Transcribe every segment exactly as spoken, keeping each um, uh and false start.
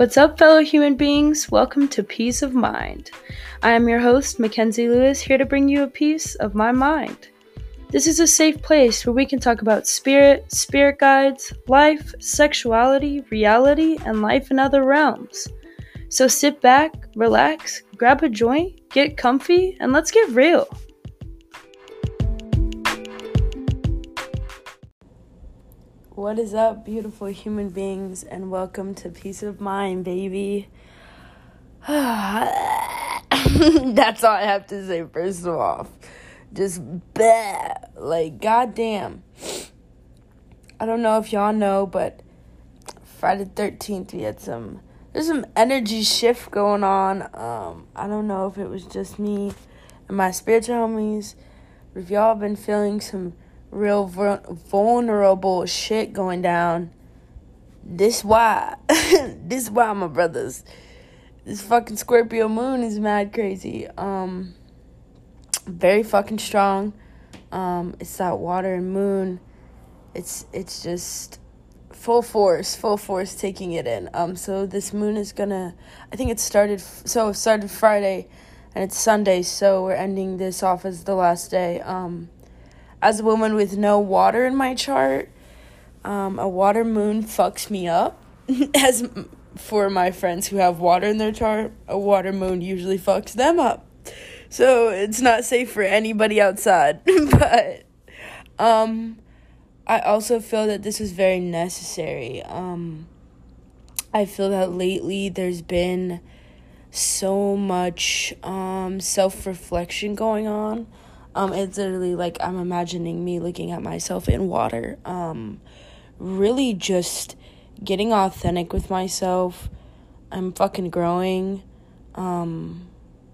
What's up, fellow human beings? Welcome to Peace of Mind. I am your host, Mackenzie Lewis, here to bring you a piece of my mind. This is a safe place where we can talk about spirit, spirit guides, life, sexuality, reality, and life in other realms. So sit back, relax, grab a joint, get comfy, and let's get real. What is up, beautiful human beings, and welcome to Peace of Mind, baby. That's all I have to say, first of all. Just bah, like, goddamn. I don't know if y'all know, but Friday the thirteenth, we had some, there's some energy shift going on. Um, I don't know if it was just me and my spiritual homies, but if y'all been feeling some real vulnerable shit going down, this why. This why, my brothers. This fucking Scorpio moon is mad crazy. Um, very fucking strong. Um, it's that water and moon. It's it's just full force, full force taking it in. Um, so this moon is gonna, I think it started, so it started Friday, and it's Sunday, so we're ending this off as the last day. Um, As a woman with no water in my chart, um, a water moon fucks me up. As for my friends who have water in their chart, a water moon usually fucks them up. So it's not safe for anybody outside. But um, I also feel that this is very necessary. Um, I feel that lately there's been so much um, self-reflection going on. Um, it's literally like I'm imagining me looking at myself in water. Um, really just getting authentic with myself. I'm fucking growing. Um,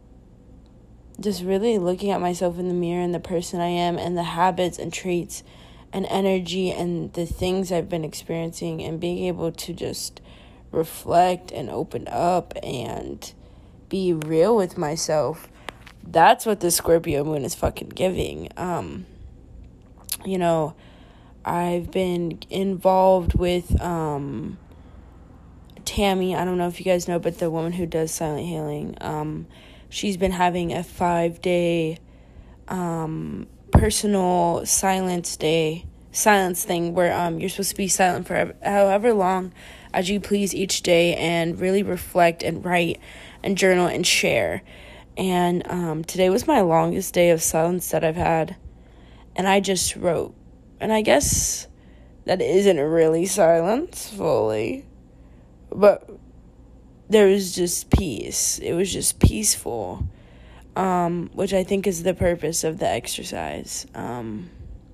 just really looking at myself in the mirror and the person I am and the habits and traits and energy and the things I've been experiencing and being able to just reflect and open up and be real with myself. That's what the Scorpio moon is fucking giving. Um, you know, I've been involved with um, Tammy. I don't know if you guys know, but the woman who does silent healing. Um, she's been having a five-day um, personal silence day, silence thing where um, you're supposed to be silent for however long as you please each day and really reflect and write and journal and share. And um, today was my longest day of silence that I've had. And I just wrote. And I guess that isn't really silence fully. But there was just peace. It was just peaceful. Um, which I think is the purpose of the exercise. Um,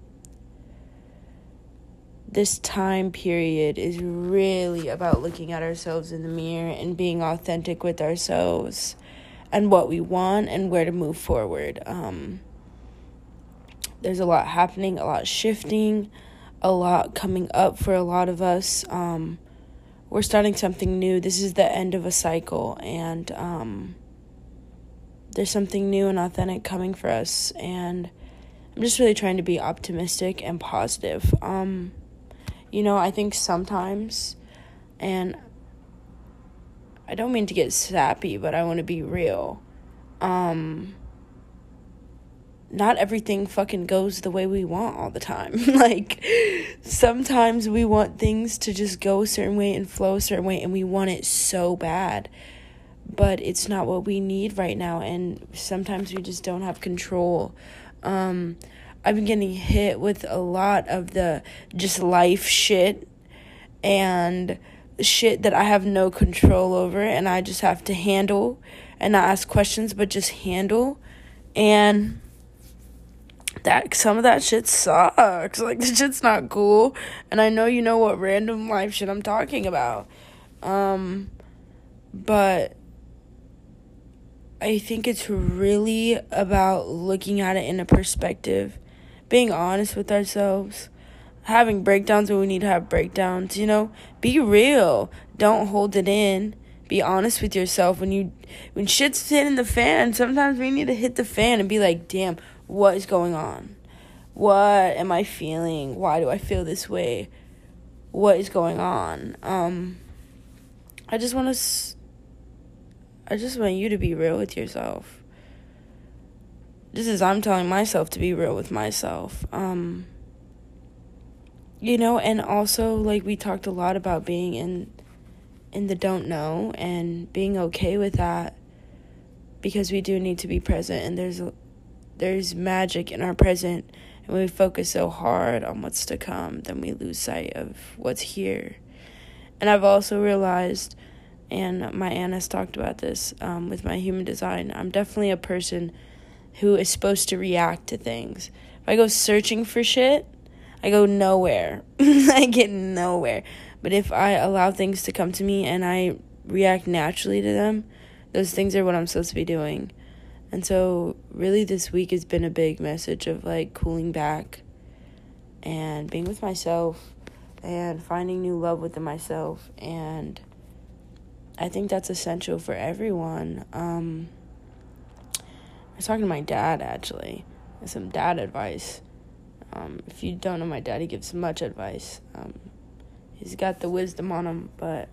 this time period is really about looking at ourselves in the mirror and being authentic with ourselves. And what we want and where to move forward. Um, there's a lot happening, a lot shifting, a lot coming up for a lot of us. Um, we're starting something new. This is the end of a cycle, and um, there's something new and authentic coming for us. And I'm just really trying to be optimistic and positive. Um, you know, I think sometimes, and I don't mean to get sappy, but I want to be real. Um, not everything fucking goes the way we want all the time. Like, sometimes we want things to just go a certain way and flow a certain way, and we want it so bad. But it's not what we need right now, and sometimes we just don't have control. Um, I've been getting hit with a lot of the just life shit, and shit that I have no control over, and I just have to handle and not ask questions, but just handle. And that some of that shit sucks. Like, the shit's not cool. And I know you know what random life shit I'm talking about. Um, but I think it's really about looking at it in a perspective, being honest with ourselves, having breakdowns when we need to have breakdowns, you know, be real. Don't hold it in. Be honest with yourself. When you, when shit's hitting the fan, sometimes we need to hit the fan and be like, damn, what is going on? What am I feeling? Why do I feel this way? What is going on? Um, I just want to, I just want you to be real with yourself. Just as I'm telling myself to be real with myself. Um, you know, and also, like, we talked a lot about being in, in the don't know and being okay with that, because we do need to be present, and there's, there's magic in our present, and when we focus so hard on what's to come, then we lose sight of what's here. And I've also realized, and my aunt has talked about this um, with my human design, I'm definitely a person who is supposed to react to things. If I go searching for shit, I go nowhere. I get nowhere. But if I allow things to come to me and I react naturally to them, those things are what I'm supposed to be doing. And so really this week has been a big message of like cooling back and being with myself and finding new love within myself. And I think that's essential for everyone. Um, I was talking to my dad, actually, some dad advice. Um, if you don't know my dad, he gives much advice. Um, he's got the wisdom on him, but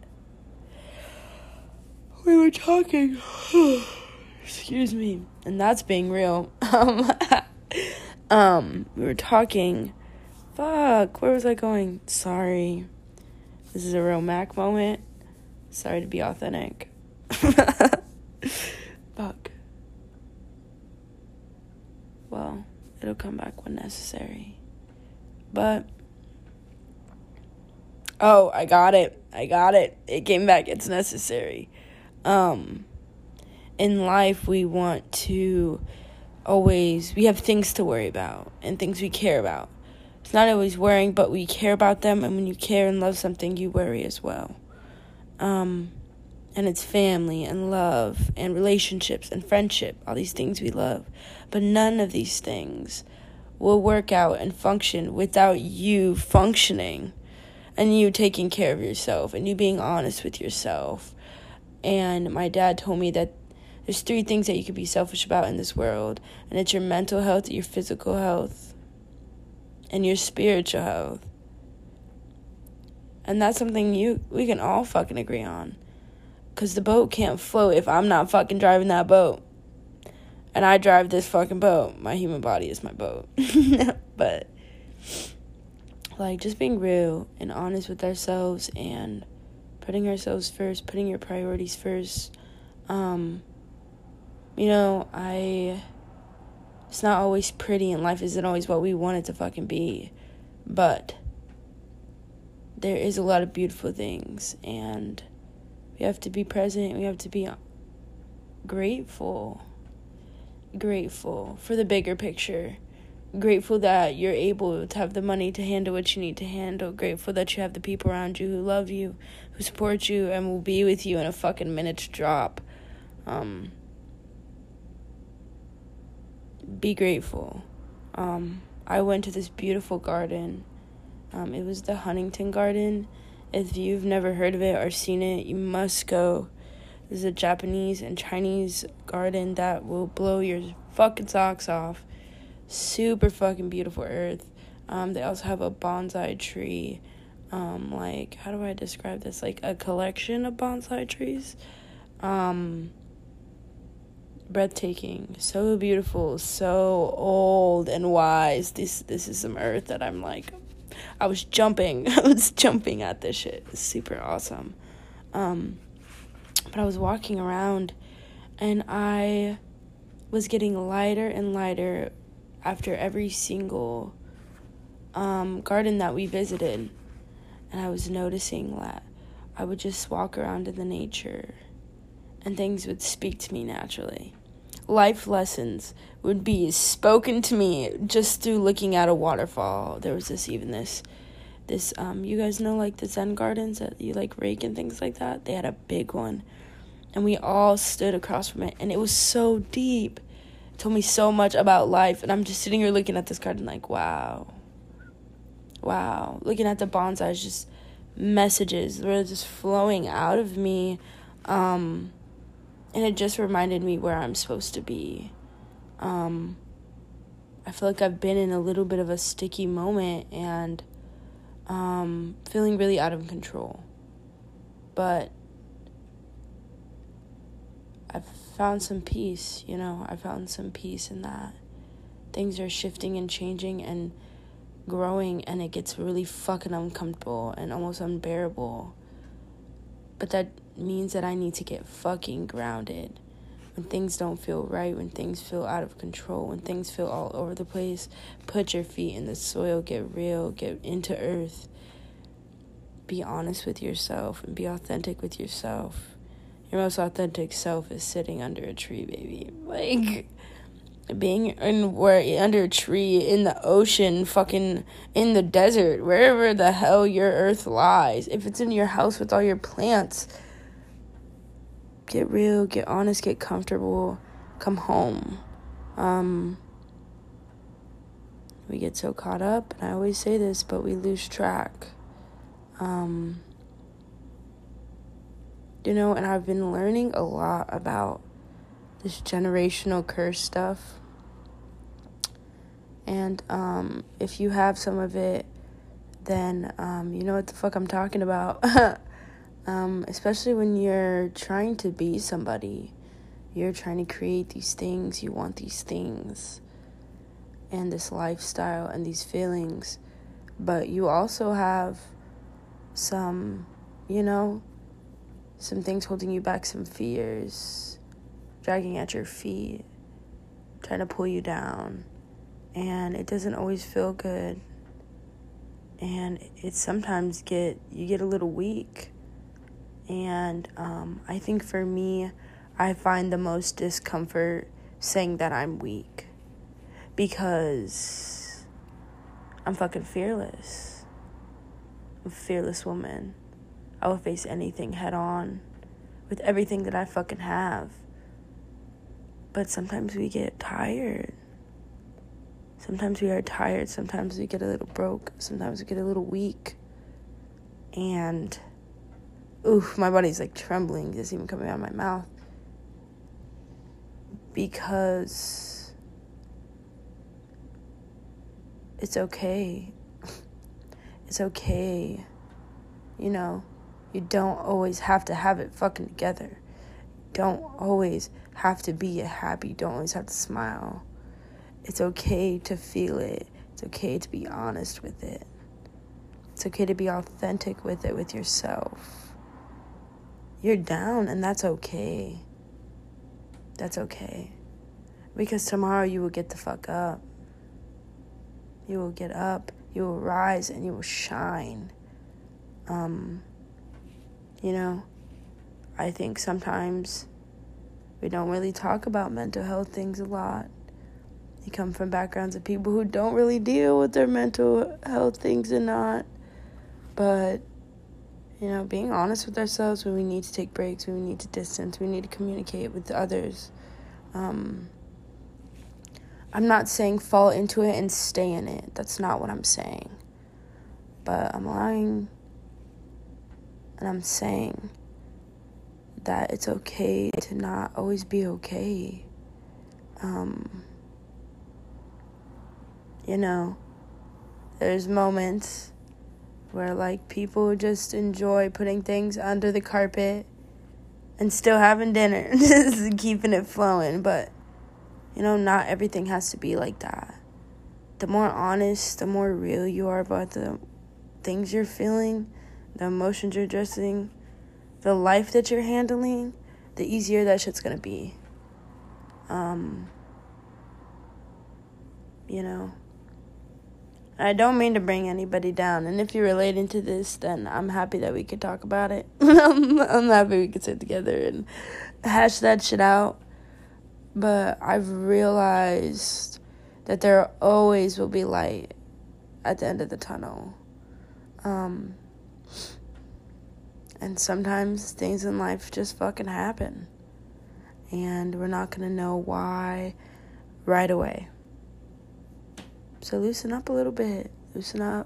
we were talking. Excuse me. And that's being real. Um, um, we were talking. Fuck, where was I going? Sorry. This is a real Mac moment. Sorry to be authentic. Fuck. Well, it'll come back when necessary. But, oh, I got it. I got it. It came back. It's necessary. Um, in life, we want to always, we have things to worry about and things we care about. It's not always worrying, but we care about them. And when you care and love something, you worry as well. Um, and it's family and love and relationships and friendship, all these things we love. But none of these things will work out and function without you functioning and you taking care of yourself and you being honest with yourself. And my dad told me that there's three things that you could be selfish about in this world, and it's your mental health, your physical health, and your spiritual health. And that's something you we can all fucking agree on. Because the boat can't float if I'm not fucking driving that boat. And I drive this fucking boat. My human body is my boat. But, like, just being real and honest with ourselves and putting ourselves first, putting your priorities first. Um, you know, I... It's not always pretty, and life isn't always what we want it to fucking be. But there is a lot of beautiful things, and we have to be present. We have to be grateful. Grateful for the bigger picture. Grateful that you're able to have the money to handle what you need to handle. Grateful that you have the people around you who love you, who support you, and will be with you in a fucking minute's drop. Um... Be grateful. Um, I went to this beautiful garden. Um, it was the Huntington Garden. If you've never heard of it or seen it, you must go. This is a Japanese and Chinese garden that will blow your fucking socks off. Super fucking beautiful earth. Um, they also have a bonsai tree. Um, like, how do I describe this? Like a collection of bonsai trees. Um... breathtaking, so beautiful, so old and wise. This this is some earth that I'm like, I was jumping, I was jumping at this shit. It's super awesome. Um, but I was walking around, and I was getting lighter and lighter after every single um garden that we visited, and I was noticing that I would just walk around in the nature, and things would speak to me naturally. Life lessons would be spoken to me just through looking at a waterfall. There was this even this, this um, you guys know like the Zen gardens that you like rake and things like that? They had a big one. And we all stood across from it. And it was so deep. It told me so much about life. And I'm just sitting here looking at this garden like, wow. Wow. Looking at the bonsais, just messages were just flowing out of me. Um... And it just reminded me where I'm supposed to be. Um, I feel like I've been in a little bit of a sticky moment and um, feeling really out of control. But I've found some peace, you know, I found some peace in that. Things are shifting and changing and growing, and it gets really fucking uncomfortable and almost unbearable. But that means that I need to get fucking grounded. When things don't feel right, when things feel out of control, when things feel all over the place, put your feet in the soil, get real, get into earth. Be honest with yourself and be authentic with yourself. Your most authentic self is sitting under a tree, baby. Like, being in where under a tree, in the ocean, fucking in the desert, wherever the hell your earth lies. If it's in your house with all your plants, get real, get honest, get comfortable, come home. Um, we get so caught up, and I always say this, but we lose track. Um, you know, and I've been learning a lot about this generational curse stuff. And um, if you have some of it, then um, you know what the fuck I'm talking about. um, especially when you're trying to be somebody. You're trying to create these things. You want these things. And this lifestyle and these feelings. But you also have some, you know, some things holding you back, some fears, dragging at your feet, trying to pull you down. And it doesn't always feel good. And it sometimes get, you get a little weak. And um, I think for me, I find the most discomfort saying that I'm weak. Because I'm fucking fearless. I'm a fearless woman. I will face anything head on with everything that I fucking have. But sometimes we get tired. Sometimes we are tired. Sometimes we get a little broke. Sometimes we get a little weak. And, oof, my body's like trembling just even coming out of my mouth. Because it's okay. It's okay. You know, you don't always have to have it fucking together. Don't always have to be happy. You don't always have to smile. It's okay to feel it. It's okay to be honest with it. It's okay to be authentic with it, with yourself. You're down, and that's okay. That's okay. Because tomorrow you will get the fuck up. You will get up, you will rise, and you will shine. Um, you know, I think sometimes we don't really talk about mental health things a lot. You come from backgrounds of people who don't really deal with their mental health things and not. But, you know, being honest with ourselves when we need to take breaks, when we need to distance, we need to communicate with others. Um, I'm not saying fall into it and stay in it. That's not what I'm saying. But I'm lying. And I'm saying that it's okay to not always be okay. Um... You know, there's moments where, like, people just enjoy putting things under the carpet and still having dinner, just keeping it flowing. But, you know, not everything has to be like that. The more honest, the more real you are about the things you're feeling, the emotions you're addressing, the life that you're handling, the easier that shit's gonna be. Um, you know. I don't mean to bring anybody down, and if you're relating to this, then I'm happy that we could talk about it. I'm, I'm happy we could sit together and hash that shit out. But I've realized that there always will be light at the end of the tunnel. Um, and sometimes things in life just fucking happen. And we're not going to know why right away. So loosen up a little bit. Loosen up.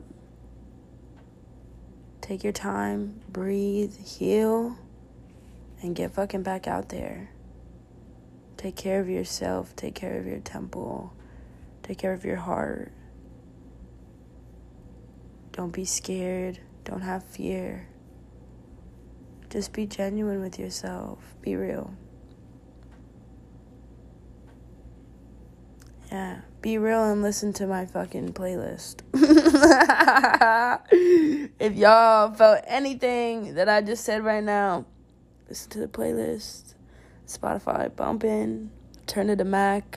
Take your time. Breathe. Heal. And get fucking back out there. Take care of yourself. Take care of your temple. Take care of your heart. Don't be scared. Don't have fear. Just be genuine with yourself. Be real. yeah, be real and listen to my fucking playlist. If y'all felt anything that I just said right now, listen to the playlist. Spotify, bump in, turn it to Mac.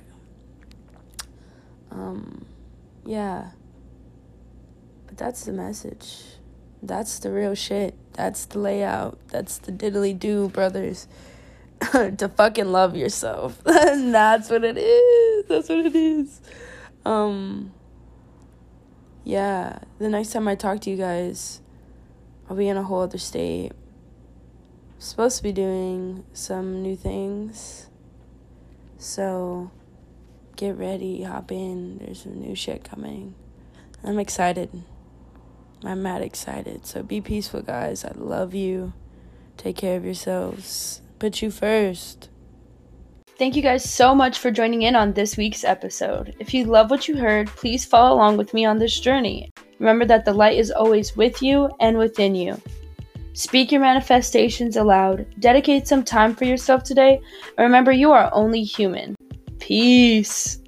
Um, yeah. But that's the message. That's the real shit. That's the layout. That's the diddly do, brothers. To fucking love yourself. And that's what it is. That's what it is. Um, yeah. The next time I talk to you guys, I'll be in a whole other state. I'm supposed to be doing some new things. So, get ready. Hop in. There's some new shit coming. I'm excited. I'm mad excited. So be peaceful, guys. I love you. Take care of yourselves. Put you first. Thank you guys so much for joining in on this week's episode. If you love what you heard, please follow along with me on this journey. Remember that the light is always with you and within you. Speak your manifestations aloud. Dedicate some time for yourself today. And remember, you are only human. Peace.